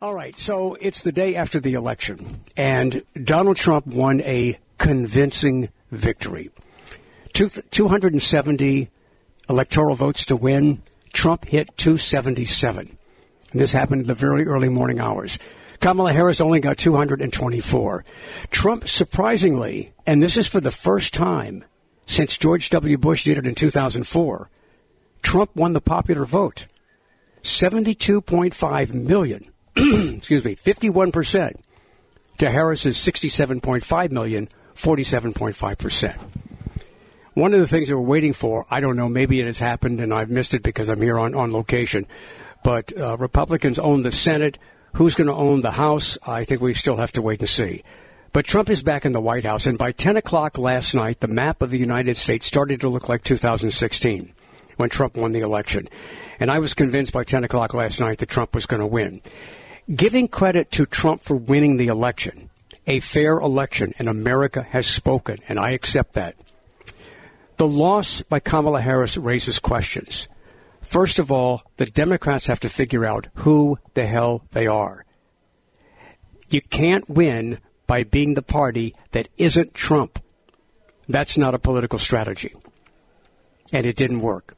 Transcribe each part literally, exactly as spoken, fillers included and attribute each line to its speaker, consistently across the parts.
Speaker 1: All right, so it's the day after the election, and Donald Trump won a convincing victory. Two, two hundred seventy electoral votes to win. Trump hit two seventy-seven. And this happened in the very early morning hours. Kamala Harris only got two hundred twenty-four. Trump, surprisingly, and this is for the first time since George W. Bush did it in two thousand four, Trump won the popular vote. seventy-two point five million. Excuse me, fifty-one percent to Harris's sixty-seven point five million, forty-seven point five percent. One of the things that we're waiting for, I don't know, maybe it has happened and I've missed it because I'm here on, on location, but uh, Republicans own the Senate. Who's going to own the House? I think we still have to wait and see. But Trump is back in the White House, and by ten o'clock last night, the map of the United States started to look like two thousand sixteen when Trump won the election. And I was convinced by ten o'clock last night that Trump was going to win. Giving credit to Trump for winning the election, a fair election, and America has spoken, and I accept that. The loss by Kamala Harris raises questions. First of all, the Democrats have to figure out who the hell they are. You can't win by being the party that isn't Trump. That's not a political strategy. And it didn't work.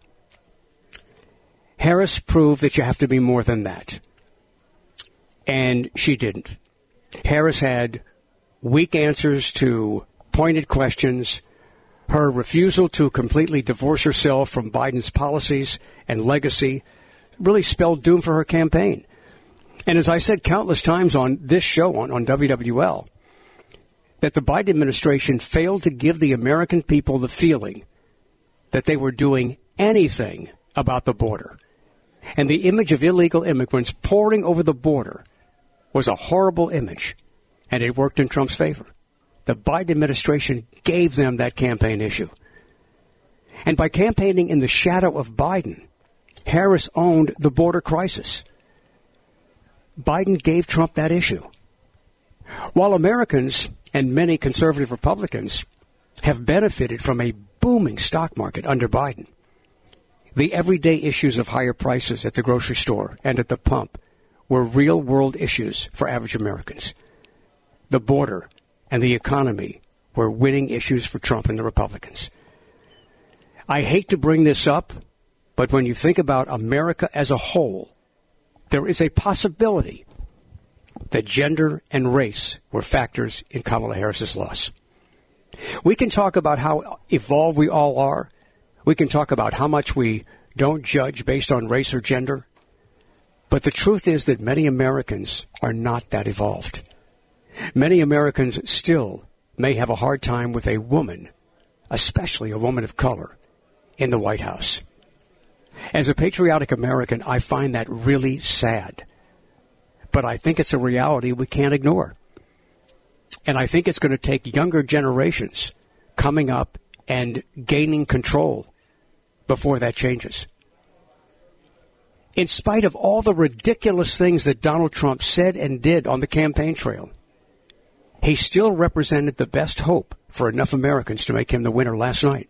Speaker 1: Harris proved that you have to be more than that. And she didn't. Harris had weak answers to pointed questions. Her refusal to completely divorce herself from Biden's policies and legacy really spelled doom for her campaign. And as I said countless times on this show, on, on W W L, that the Biden administration failed to give the American people the feeling that they were doing anything about the border. And the image of illegal immigrants pouring over the border was a horrible image, and it worked in Trump's favor. The Biden administration gave them that campaign issue. And by campaigning in the shadow of Biden, Harris owned the border crisis. Biden gave Trump that issue. While Americans and many conservative Republicans have benefited from a booming stock market under Biden, the everyday issues of higher prices at the grocery store and at the pump were real-world issues for average Americans. The border and the economy were winning issues for Trump and the Republicans. I hate to bring this up, but when you think about America as a whole, there is a possibility that gender and race were factors in Kamala Harris's loss. We can talk about how evolved we all are. We can talk about how much we don't judge based on race or gender. But the truth is that many Americans are not that evolved. Many Americans still may have a hard time with a woman, especially a woman of color, in the White House. As a patriotic American, I find that really sad. But I think it's a reality we can't ignore. And I think it's going to take younger generations coming up and gaining control before that changes. In spite of all the ridiculous things that Donald Trump said and did on the campaign trail, he still represented the best hope for enough Americans to make him the winner last night.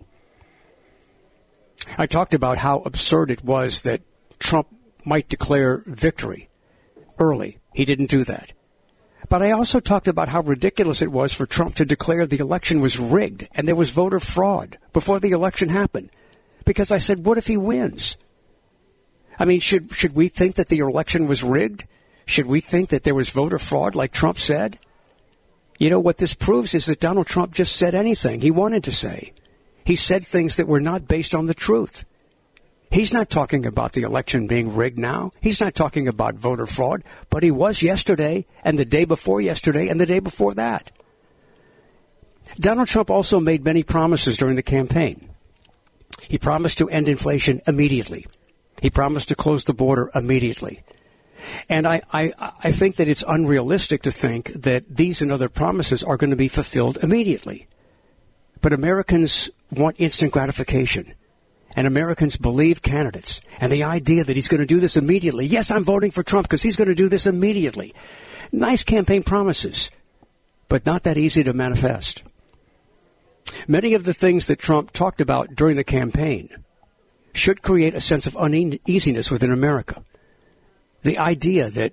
Speaker 1: I talked about how absurd it was that Trump might declare victory early. He didn't do that. But I also talked about how ridiculous it was for Trump to declare the election was rigged and there was voter fraud before the election happened. Because I said, what if he wins? I mean, should should we think that the election was rigged? Should we think that there was voter fraud like Trump said? You know, what this proves is that Donald Trump just said anything he wanted to say. He said things that were not based on the truth. He's not talking about the election being rigged now. He's not talking about voter fraud, but he was yesterday and the day before yesterday and the day before that. Donald Trump also made many promises during the campaign. He promised to end inflation immediately. He promised to close the border immediately. And I, I, I think that it's unrealistic to think that these and other promises are going to be fulfilled immediately. But Americans want instant gratification. And Americans believe candidates. And the idea that he's going to do this immediately. Yes, I'm voting for Trump because he's going to do this immediately. Nice campaign promises, but not that easy to manifest. Many of the things that Trump talked about during the campaign should create a sense of uneasiness within America. The idea that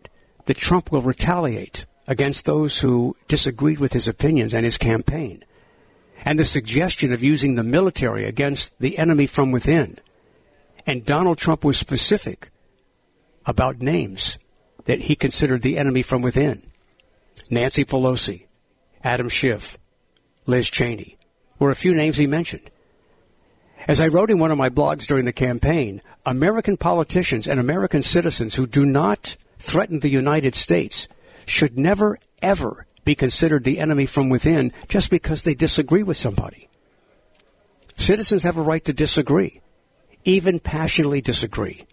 Speaker 1: that Trump will retaliate against those who disagreed with his opinions and his campaign. And the suggestion of using the military against the enemy from within. And Donald Trump was specific about names that he considered the enemy from within. Nancy Pelosi, Adam Schiff, Liz Cheney were a few names he mentioned. As I wrote in one of my blogs during the campaign, American politicians and American citizens who do not threaten the United States should never, ever be considered the enemy from within just because they disagree with somebody. Citizens have a right to disagree, even passionately disagree.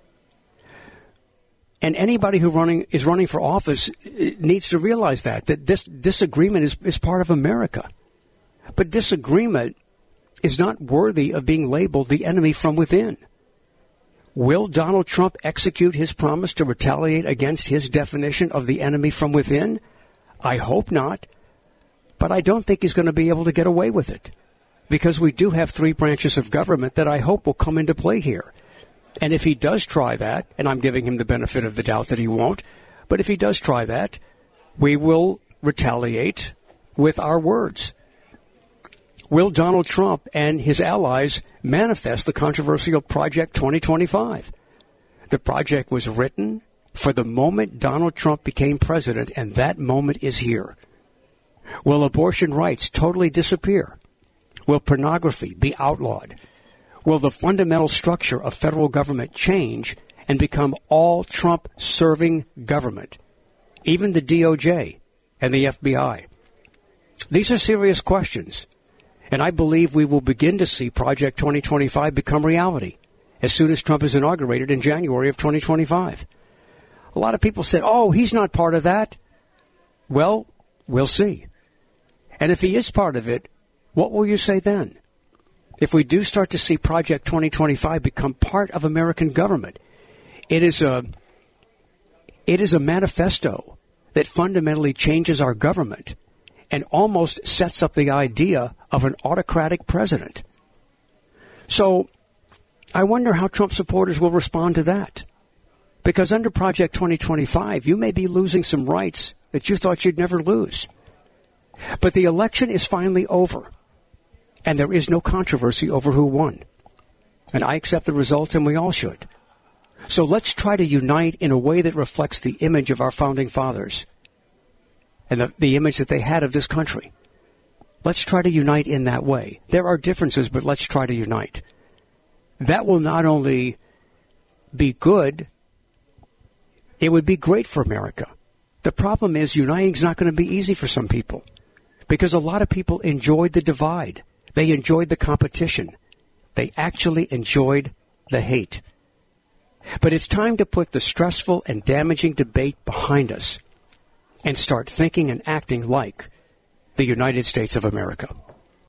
Speaker 1: And anybody who running is running for office needs to realize that, that this disagreement is, is part of America. But disagreement is not worthy of being labeled the enemy from within. Will Donald Trump execute his promise to retaliate against his definition of the enemy from within? I hope not. But I don't think he's going to be able to get away with it. Because we do have three branches of government that I hope will come into play here. And if he does try that, and I'm giving him the benefit of the doubt that he won't, but if he does try that, we will retaliate with our words. Will Donald Trump and his allies manifest the controversial Project twenty twenty-five? The project was written for the moment Donald Trump became president, and that moment is here. Will abortion rights totally disappear? Will pornography be outlawed? Will the fundamental structure of federal government change and become all Trump-serving government? Even the D O J and the F B I. These are serious questions, and I believe we will begin to see Project twenty twenty-five become reality as soon as Trump is inaugurated in January of twenty twenty-five. A lot of people said, oh, he's not part of that. Well, we'll see. And if he is part of it, what will you say then? If we do start to see Project twenty twenty-five become part of American government, it is a it is a manifesto that fundamentally changes our government and almost sets up the idea of an autocratic president. So I wonder how Trump supporters will respond to that. Because under Project twenty twenty-five, you may be losing some rights that you thought you'd never lose. But the election is finally over. And there is no controversy over who won. And I accept the results, and we all should. So let's try to unite in a way that reflects the image of our founding fathers and the, the image that they had of this country. Let's try to unite in that way. There are differences, but let's try to unite. That will not only be good, it would be great for America. The problem is uniting is not going to be easy for some people because a lot of people enjoyed the divide. They enjoyed the competition. They actually enjoyed the hate. But it's time to put the stressful and damaging debate behind us and start thinking and acting like the United States of America.